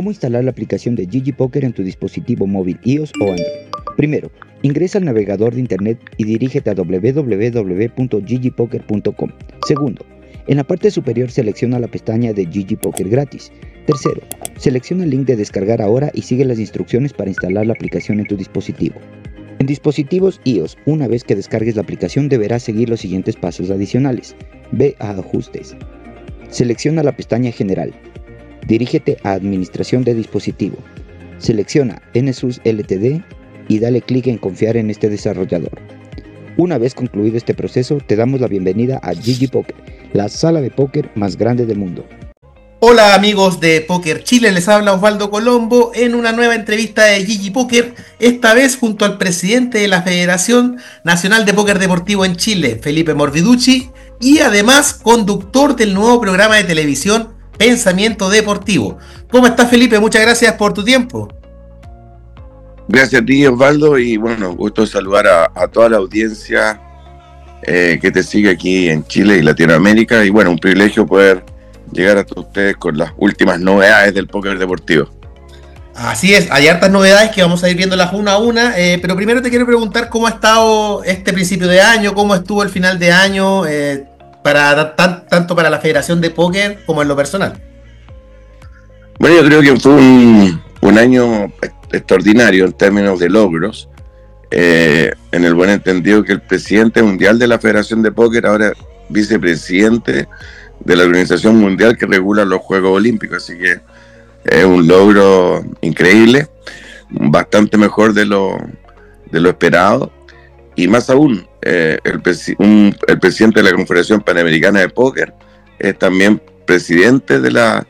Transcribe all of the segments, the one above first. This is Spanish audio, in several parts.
¿Cómo instalar la aplicación de GG Poker en tu dispositivo móvil iOS o Android? Primero, ingresa al navegador de internet y dirígete a www.ggpoker.com. Segundo, en la parte superior selecciona la pestaña de GG Poker gratis. Tercero, selecciona el link de descargar ahora y sigue las instrucciones para instalar la aplicación en tu dispositivo. En dispositivos iOS, una vez que descargues la aplicación deberás seguir los siguientes pasos adicionales. Ve a Ajustes. Selecciona la pestaña General. Dirígete a Administración de dispositivo. Selecciona NSUS Ltd y dale clic en Confiar en este desarrollador. Una vez concluido este proceso, te damos la bienvenida a GG Poker, la sala de póker más grande del mundo. Hola amigos de Poker Chile, les habla Osvaldo Colombo en una nueva entrevista de GG Poker, esta vez junto al presidente de la Federación Nacional de Póker Deportivo en Chile, Felipe Morviducci, y además conductor del nuevo programa de televisión Pensamiento Deportivo. ¿Cómo estás, Felipe? Muchas gracias por tu tiempo. Gracias a ti, Osvaldo, y bueno, gusto saludar a toda la audiencia que te sigue aquí en Chile y Latinoamérica, y bueno, un privilegio poder llegar a todos ustedes con las últimas novedades del póker deportivo. Así es, hay hartas novedades que vamos a ir viéndolas una a una, pero primero te quiero preguntar cómo ha estado este principio de año, cómo estuvo el final de año, tanto para la Federación de Póker como en lo personal. Bueno, yo creo que fue un año extraordinario en términos de logros, en el buen entendido que el presidente mundial de la Federación de Póker, ahora vicepresidente de la Organización Mundial que regula los Juegos Olímpicos, así que es un logro increíble, bastante mejor de lo esperado, y más aún, el presidente de la Confederación Panamericana de Póker es también presidente de la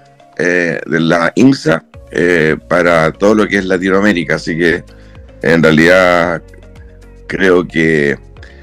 IMSA para todo lo que es Latinoamérica, así que en realidad creo que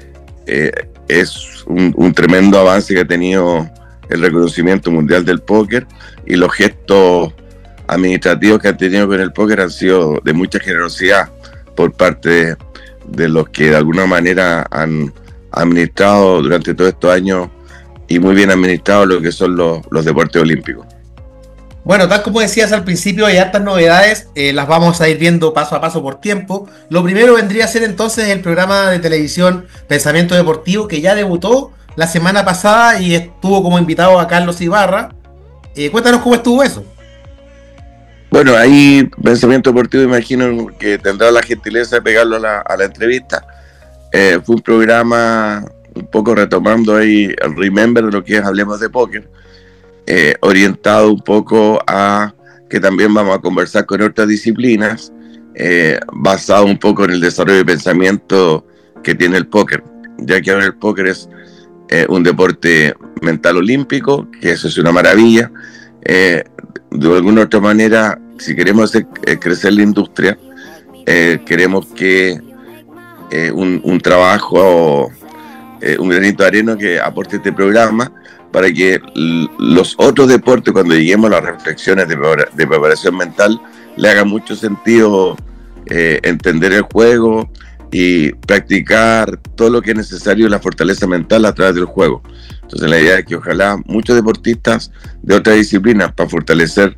es un tremendo avance que ha tenido el reconocimiento mundial del póker, y los gestos administrativos que han tenido con el póker han sido de mucha generosidad por parte de los que de alguna manera han administrado durante todos estos años y muy bien administrado lo que son los deportes olímpicos. Bueno, tal como decías al principio, hay hartas novedades, las vamos a ir viendo paso a paso por tiempo. Lo primero vendría a ser entonces el programa de televisión Pensamiento Deportivo, que ya debutó la semana pasada y estuvo como invitado a Carlos Ibarra. Cuéntanos cómo estuvo eso. Bueno, ahí Pensamiento Deportivo imagino que tendrá la gentileza de pegarlo a la entrevista. Fue un programa un poco retomando ahí el remember de lo que es Hablemos de Póker, orientado un poco a que también vamos a conversar con otras disciplinas, basado un poco en el desarrollo de pensamiento que tiene el póker, ya que ahora el póker es un deporte mental olímpico, que eso es una maravilla. De alguna otra manera, si queremos hacer crecer la industria, queremos que un trabajo, un granito de arena que aporte este programa para que los otros deportes, cuando lleguemos a las reflexiones de preparación mental, le haga mucho sentido entender el juego y practicar todo lo que es necesario en la fortaleza mental a través del juego. Entonces la idea es que ojalá muchos deportistas de otras disciplinas, para fortalecer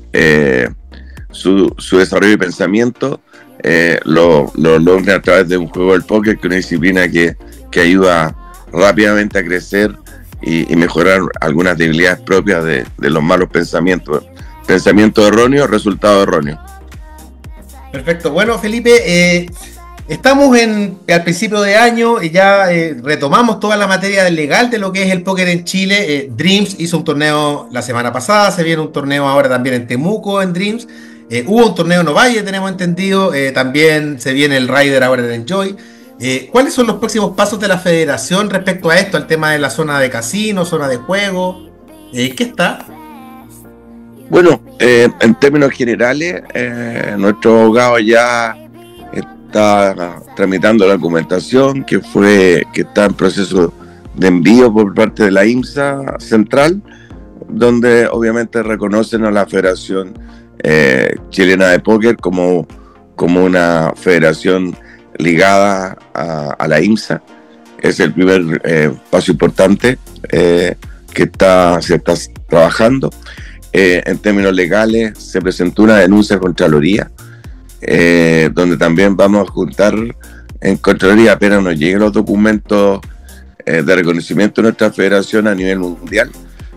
su desarrollo de pensamiento, lo logren a través de un juego del póker, que es una disciplina que ayuda rápidamente a crecer y mejorar algunas debilidades propias de los malos pensamientos. Pensamiento erróneo, resultado erróneo. Perfecto. Bueno, Felipe, estamos al principio de año y ya retomamos toda la materia legal de lo que es el póker en Chile. Dreams hizo un torneo la semana pasada, se viene un torneo ahora también en Temuco en Dreams. Hubo un torneo en Ovalle, tenemos entendido, también se viene el Ryder ahora en Enjoy. ¿Cuáles son los próximos pasos de la federación respecto a esto, al tema de la zona de casino, zona de juego? ¿Qué está? Bueno, en términos generales, nuestro abogado ya está tramitando la documentación que está en proceso de envío por parte de la IMSA Central, donde obviamente reconocen a la Federación Chilena de Póker como una federación ligada a la IMSA. Es el primer paso importante que se está trabajando. En términos legales, se presentó una denuncia a Contraloría, donde también vamos a juntar en Contraloría, apenas nos lleguen los documentos de reconocimiento de nuestra federación a nivel mundial,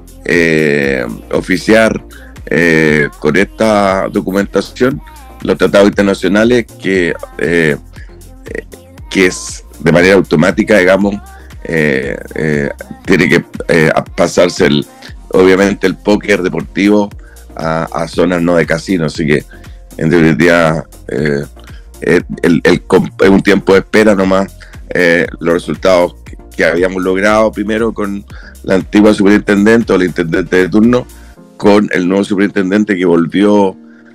oficiar con esta documentación los tratados internacionales que es de manera automática, digamos, tiene que pasarse obviamente el póker deportivo a zonas no de casino, así que en definitiva es un tiempo de espera nomás, los resultados que habíamos logrado primero con la antigua superintendente o el intendente de turno, con el nuevo superintendente que volvió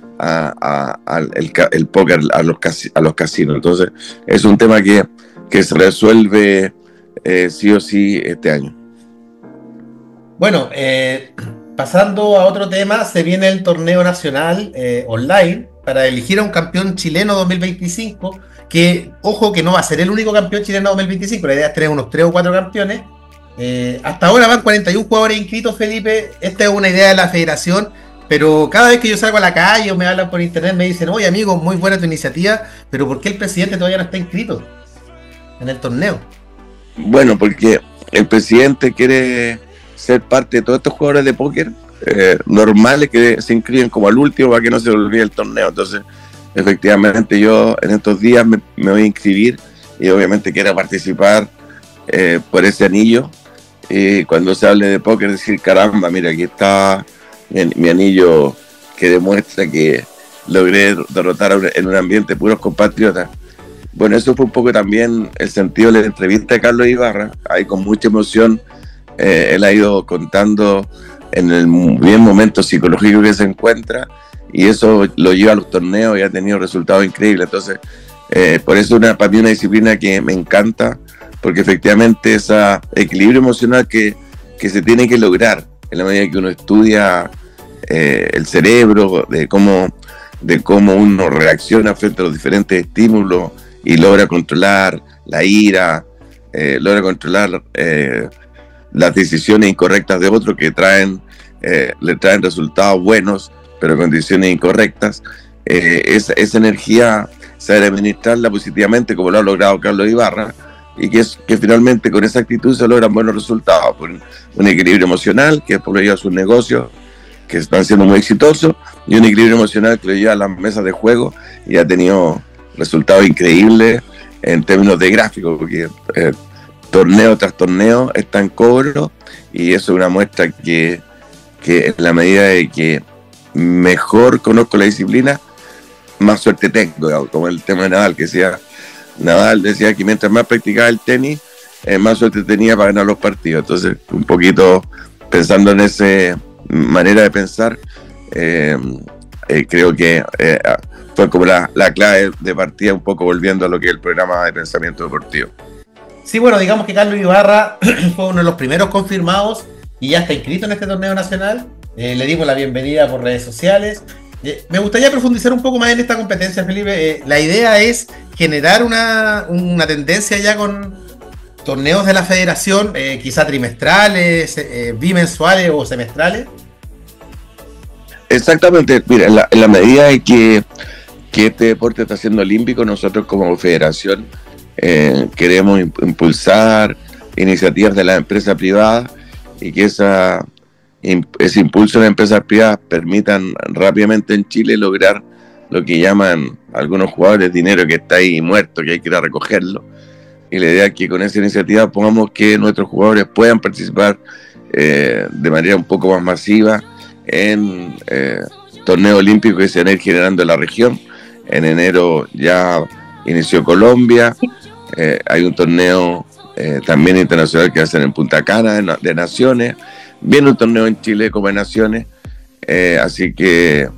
el póker a los casinos. Entonces es un tema que se resuelve sí o sí este año. Bueno, pasando a otro tema, se viene el torneo nacional online para elegir a un campeón chileno 2025, que, ojo, que no va a ser el único campeón chileno 2025, la idea es tener unos 3 o 4 campeones. Hasta ahora van 41 jugadores inscritos, Felipe. Esta es una idea de la federación, pero cada vez que yo salgo a la calle o me hablan por internet me dicen: oye, amigo, muy buena tu iniciativa, pero ¿por qué el presidente todavía no está inscrito en el torneo? Bueno, porque el presidente quiere ser parte de todos estos jugadores de póker normales que se inscriben como al último para que no se olvide el torneo. Entonces, efectivamente, yo en estos días me voy a inscribir y obviamente quiero participar por ese anillo. Y cuando se hable de póker, decir: caramba, mira, aquí está mi anillo que demuestra que logré derrotar en un ambiente puros compatriotas. Bueno, eso fue un poco también el sentido de la entrevista de Carlos Ibarra. Ahí con mucha emoción él ha ido contando en el bien momento psicológico que se encuentra, y eso lo lleva a los torneos y ha tenido resultados increíbles. Entonces, por eso para mí una disciplina que me encanta, porque efectivamente ese equilibrio emocional que se tiene que lograr en la medida que uno estudia el cerebro, de cómo uno reacciona frente a los diferentes estímulos y logra controlar la ira, logra controlar las decisiones incorrectas de otros que le traen resultados buenos, pero condiciones incorrectas. Esa energía saber administrarla positivamente, como lo ha logrado Carlos Ibarra, y que finalmente con esa actitud se logran buenos resultados, por un equilibrio emocional que por lo lleva a sus negocios, que están siendo muy exitosos, y un equilibrio emocional que lo lleva a las mesas de juego, y ha tenido resultados increíbles en términos de gráficos, porque torneo tras torneo está en cobro, y eso es una muestra que en la medida de que mejor conozco la disciplina, más suerte tengo, como el tema de Nadal decía que mientras más practicaba el tenis, más suerte tenía para ganar los partidos. Entonces, un poquito pensando en esa manera de pensar, creo que fue como la clave de partida, un poco volviendo a lo que es el programa de pensamiento deportivo. Sí, bueno, digamos que Carlos Ibarra fue uno de los primeros confirmados y ya está inscrito en este torneo nacional. Le dimos la bienvenida por redes sociales. Me gustaría profundizar un poco más en esta competencia, Felipe. La idea es generar una tendencia ya con torneos de la federación, quizá trimestrales, bimensuales o semestrales. Exactamente, mira, en la medida de que este deporte está siendo olímpico, nosotros como federación queremos impulsar iniciativas de las empresas privadas, y que ese impulso de las empresas privadas permitan rápidamente en Chile lograr lo que llaman algunos jugadores dinero que está ahí muerto, que hay que ir a recogerlo. Y la idea es que con esa iniciativa pongamos que nuestros jugadores puedan participar de manera un poco más masiva en torneos olímpicos que se van a ir generando en la región. En enero ya inició Colombia, hay un torneo también internacional que va a ser en Punta Cana de Naciones, viene un torneo en Chile como de Naciones, así que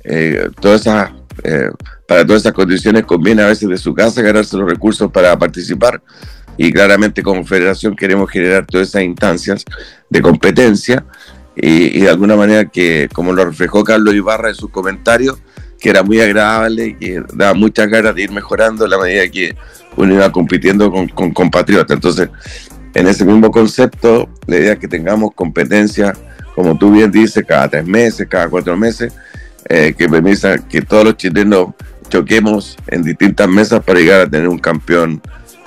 para todas esas condiciones conviene a veces de su casa ganarse los recursos para participar, y claramente como federación queremos generar todas esas instancias de competencia, y de alguna manera que, como lo reflejó Carlos Ibarra en sus comentarios, que era muy agradable y que daba muchas ganas de ir mejorando a la medida que uno iba compitiendo con compatriotas. Entonces, en ese mismo concepto, la idea es que tengamos competencia como tú bien dices, cada 3 meses, cada 4 meses, que permita que todos los chilenos choquemos en distintas mesas para llegar a tener un campeón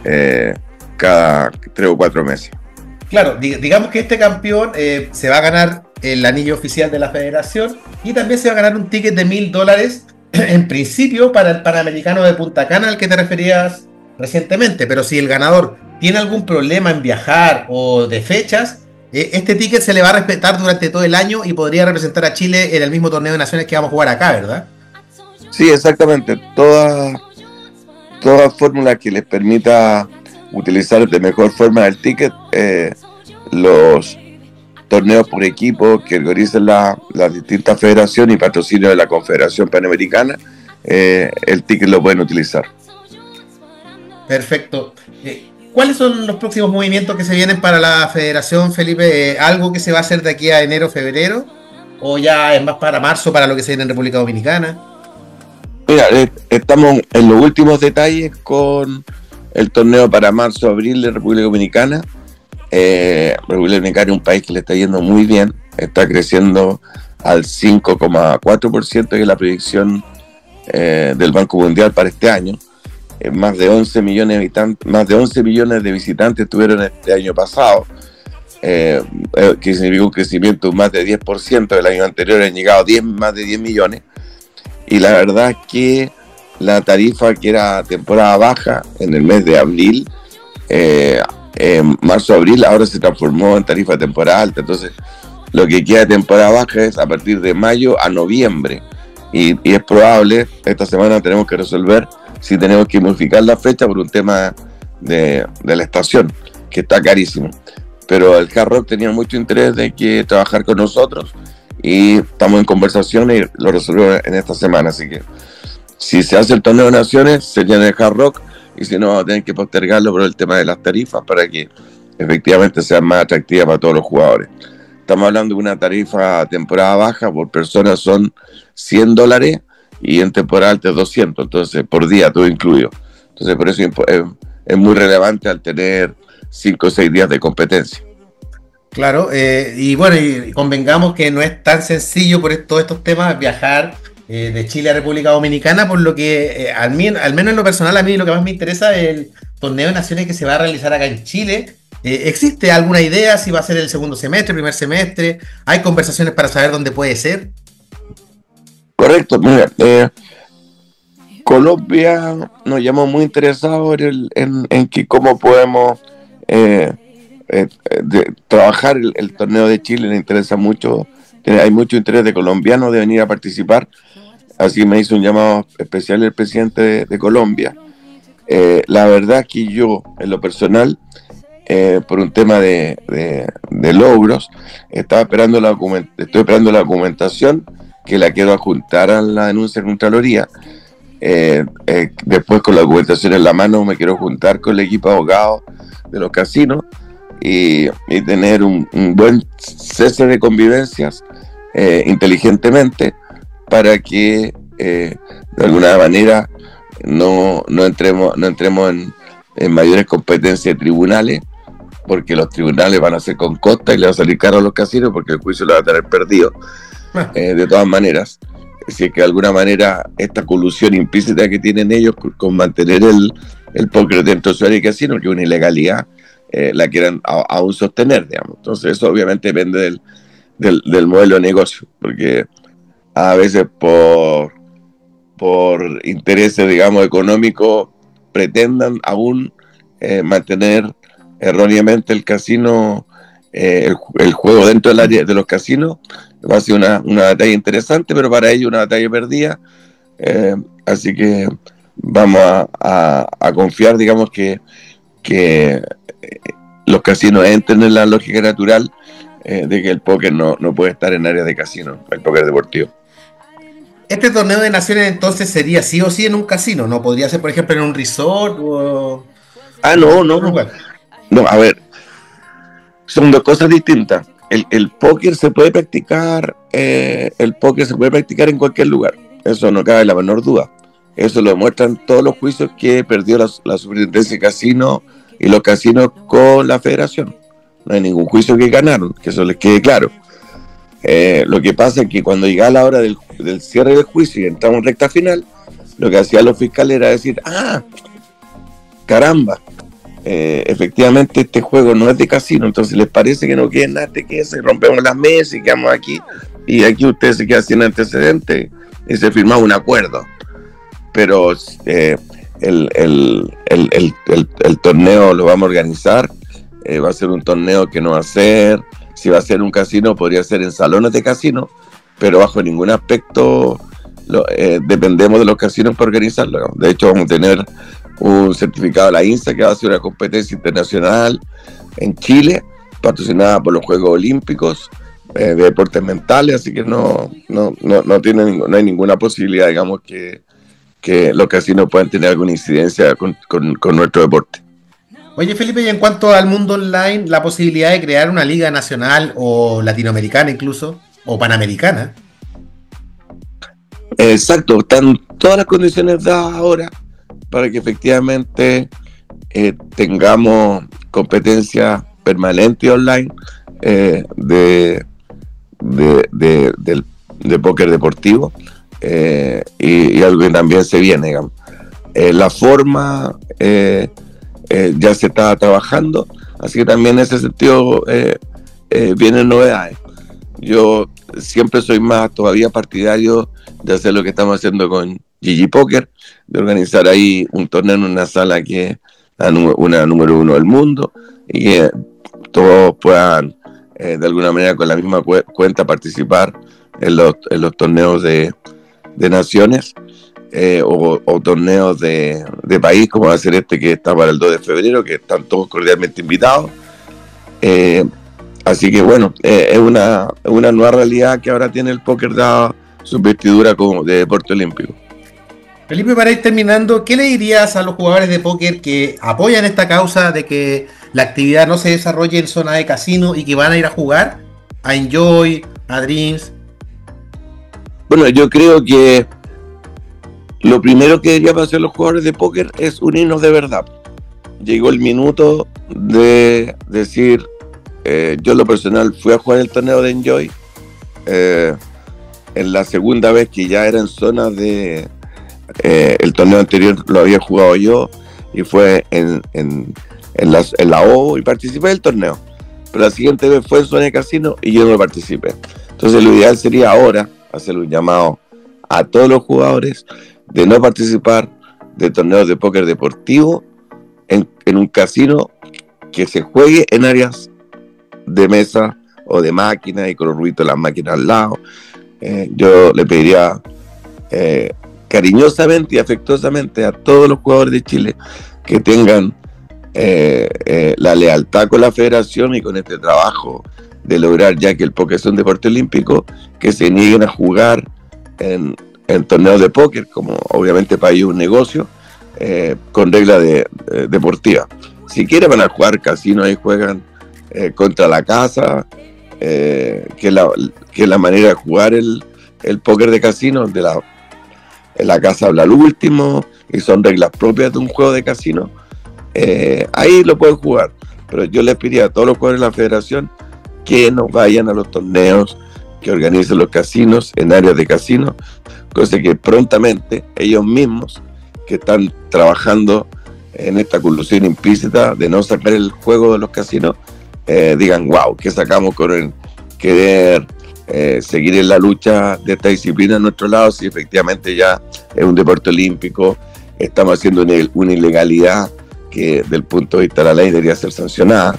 cada 3 o 4 meses. Claro, digamos que este campeón se va a ganar el anillo oficial de la federación y también se va a ganar un ticket de $1.000 en principio para el Panamericano de Punta Cana al que te referías recientemente, pero si el ganador tiene algún problema en viajar o de fechas, este ticket se le va a respetar durante todo el año y podría representar a Chile en el mismo torneo de naciones que vamos a jugar acá, ¿verdad? Sí, exactamente. Toda fórmula que les permita utilizar de mejor forma el ticket, los torneos por equipo que organizan las distintas federaciones y patrocinio de la Confederación Panamericana, el ticket lo pueden utilizar. Perfecto. ¿Cuáles son los próximos movimientos que se vienen para la federación, Felipe? ¿Algo que se va a hacer de aquí a enero, febrero? ¿O ya es más para marzo, para lo que se viene en República Dominicana? Mira, estamos en los últimos detalles con el torneo para marzo, abril de República Dominicana. República Dominicana es un país que le está yendo muy bien, está creciendo al 5,4%, que es la predicción del Banco Mundial para este año. Más de 11 millones de habitantes, más de 11 millones de visitantes tuvieron este año pasado, que significa un crecimiento de más de 10%. El año anterior han llegado más de 10 millones, y la verdad es que la tarifa, que era temporada baja en el mes de abril, marzo-abril, ahora se transformó en tarifa de temporada alta. Entonces lo que queda de temporada baja es a partir de mayo a noviembre, y es probable, esta semana tenemos que resolver si tenemos que modificar la fecha por un tema de la estación, que está carísimo. Pero el Hard Rock tenía mucho interés de que trabajar con nosotros, y estamos en conversaciones y lo resolvemos en esta semana. Así que si se hace el torneo de naciones, sería en el Hard Rock, y si no, vamos a tener que postergarlo por el tema de las tarifas para que efectivamente sea más atractiva para todos los jugadores. Estamos hablando de una tarifa temporada baja por persona son $100, y en temporada alta es 200, entonces por día todo incluido. Entonces por eso es muy relevante al tener 5 o 6 días de competencia. Claro, y bueno, y convengamos que no es tan sencillo por todos estos temas viajar de Chile a República Dominicana, por lo que al menos en lo personal, a mí lo que más me interesa es el torneo de naciones que se va a realizar acá en Chile. ¿Existe alguna idea si va a ser el segundo semestre, primer semestre? ¿Hay conversaciones para saber dónde puede ser? Correcto, mira, Colombia nos llamó muy interesados en que cómo podemos trabajar el torneo de Chile. Le interesa mucho, hay mucho interés de colombianos de venir a participar, así me hizo un llamado especial el presidente de Colombia. La verdad es que yo, en lo personal, por un tema de logros, estoy esperando la documentación, que la quiero adjuntar a la denuncia de Contraloría. Después, con la documentación en la mano, me quiero juntar con el equipo de abogados de los casinos y tener un buen cese de convivencias inteligentemente, para que de alguna manera no entremos en mayores competencias de tribunales, porque los tribunales van a ser con costa y le va a salir caro a los casinos, porque el juicio lo va a tener perdido. De todas maneras, si es que de alguna manera esta colusión implícita que tienen ellos con mantener el póker dentro de su área de casino, que es una ilegalidad, la quieran aún sostener, digamos. Entonces eso obviamente depende del modelo de negocio, porque a veces por intereses, digamos, económicos, pretendan aún mantener erróneamente el casino, el juego dentro del área de los casinos. Va a ser una batalla interesante, pero para ellos una batalla perdida. Así que vamos a confiar, digamos, que los casinos entren en la lógica natural de que el póker no puede estar en áreas de casino, el póker deportivo. Este torneo de naciones entonces sería sí o sí en un casino, ¿no? Podría ser, por ejemplo, en un resort o... No, a ver, son dos cosas distintas. El póker se puede practicar, en cualquier lugar. Eso no cabe la menor duda. Eso lo demuestran todos los juicios que perdió la Superintendencia de Casinos y los casinos con la Federación. No hay ningún juicio que ganaron, que eso les quede claro. Lo que pasa es que cuando llegaba la hora del cierre del juicio y entramos en recta final, lo que hacían los fiscales era decir, caramba, efectivamente este juego no es de casino, entonces les parece que no quede nada, rompemos las mesas y quedamos aquí, y aquí usted se queda sin antecedentes, y se firmaba un acuerdo. Pero el torneo lo vamos a organizar, va a ser un torneo que no va a ser, si va a ser un casino, podría ser en salones de casino, pero bajo ningún aspecto dependemos de los casinos para organizarlo. De hecho, vamos a tener un certificado de la INSA que va a ser una competencia internacional en Chile, patrocinada por los Juegos Olímpicos de deportes mentales, así que no hay ninguna posibilidad, digamos, que los casinos puedan tener alguna incidencia con nuestro deporte. Oye, Felipe, y en cuanto al mundo online, la posibilidad de crear una liga nacional o latinoamericana incluso, o panamericana. Exacto, están todas las condiciones dadas ahora para que efectivamente tengamos competencia permanente online de póker deportivo, y algo que también se viene, digamos. La forma ya se está trabajando, así que también en ese sentido vienen novedades. Yo siempre soy más todavía partidario de hacer lo que estamos haciendo con GG Poker, de organizar ahí un torneo en una sala que es una número 1 del mundo, y que todos puedan de alguna manera con la misma cuenta participar en los torneos de naciones, o torneos de país, como va a ser este que está para el 2 de febrero, que están todos cordialmente invitados. Así que bueno, es una nueva realidad que ahora tiene el póker, dada su vestidura como de deporte olímpico. Felipe, para ir terminando, ¿qué le dirías a los jugadores de póker que apoyan esta causa de que la actividad no se desarrolle en zona de casino y que van a ir a jugar a Enjoy, a Dreams? Bueno, yo creo que lo primero que deberían hacer los jugadores de póker es unirnos de verdad. Llegó el minuto de decir, yo en lo personal fui a jugar el torneo de Enjoy, en la segunda vez que ya era en zona de... el torneo anterior lo había jugado yo, y fue en la O, y participé del torneo. Pero la siguiente vez fue en zona de casino y yo no participé. Entonces lo ideal sería ahora hacer un llamado a todos los jugadores de no participar de torneos de póker deportivo en un casino que se juegue en áreas de mesa o de máquinas y con los ruidos de las máquinas al lado. Yo le pediría cariñosamente y afectuosamente a todos los jugadores de Chile que tengan la lealtad con la federación y con este trabajo de lograr ya que el póker es un deporte olímpico, que se nieguen a jugar en torneos de póker, como obviamente para ellos un negocio, con reglas deportivas. Si quieren van a jugar casino, ahí juegan contra la casa, que es la manera de jugar el póker de casino, en la casa habla el último, y son reglas propias de un juego de casino. Ahí lo pueden jugar, pero yo les pediría a todos los jugadores de la federación que no vayan a los torneos que organizan los casinos en áreas de casino, cosa que prontamente ellos mismos, que están trabajando en esta colusión implícita de no sacar el juego de los casinos, digan, wow, ¿qué sacamos con querer seguir en la lucha de esta disciplina a nuestro lado? Si efectivamente ya es un deporte olímpico, estamos haciendo una ilegalidad que del punto de vista de la ley debería ser sancionada,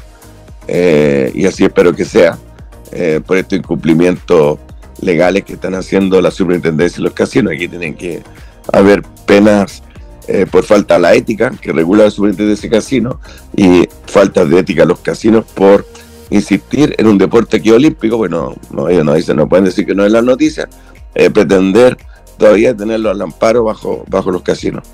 y así espero que sea, por estos incumplimientos legales que están haciendo la superintendencia y los casinos. Aquí tienen que haber penas por falta a la ética que regula la superintendencia de casinos, y faltas de ética a los casinos por insistir en un deporte que es olímpico. Bueno, ellos no dicen, no pueden decir que no es la noticia, pretender todavía tenerlo al amparo bajo los casinos.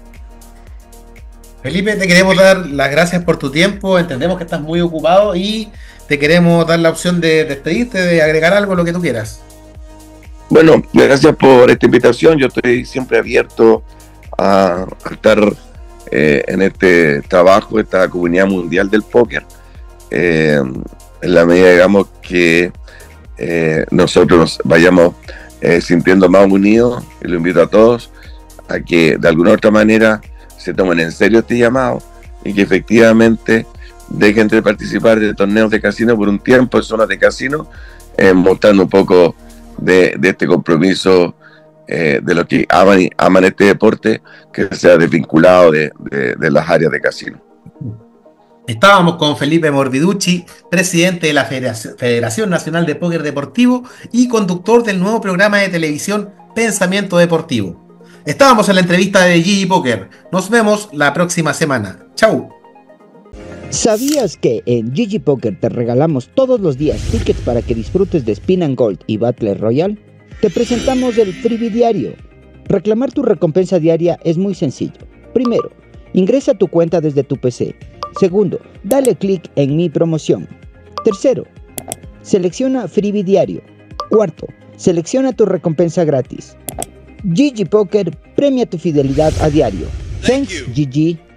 Felipe, te queremos dar las gracias por tu tiempo, entendemos que estás muy ocupado y te queremos dar la opción de despedirte, de agregar algo, lo que tú quieras. Bueno, gracias por esta invitación. Yo estoy siempre abierto a estar en este trabajo, esta comunidad mundial del póker, en la medida, digamos, que nosotros vayamos sintiendo más unidos, y lo invito a todos a que de alguna u otra manera se tomen en serio este llamado y que efectivamente dejen de participar de torneos de casino por un tiempo en zonas de casino, mostrando un poco de este compromiso de los que aman este deporte, que sea desvinculado de las áreas de casino. Estábamos con Felipe Morbiducci, presidente de la Federación Nacional de Póker Deportivo y conductor del nuevo programa de televisión Pensamiento Deportivo. Estábamos en la entrevista de GG Poker. Nos vemos la próxima semana. ¡Chau! ¿Sabías que en GG Poker te regalamos todos los días tickets para que disfrutes de Spin and Gold y Battle Royale? Te presentamos el Freebie Diario. Reclamar tu recompensa diaria es muy sencillo. Primero, ingresa a tu cuenta desde tu PC. Segundo, dale clic en Mi Promoción. Tercero, selecciona Freebie Diario. Cuarto, selecciona tu recompensa gratis. GG Poker premia tu fidelidad a diario. Thanks, GG.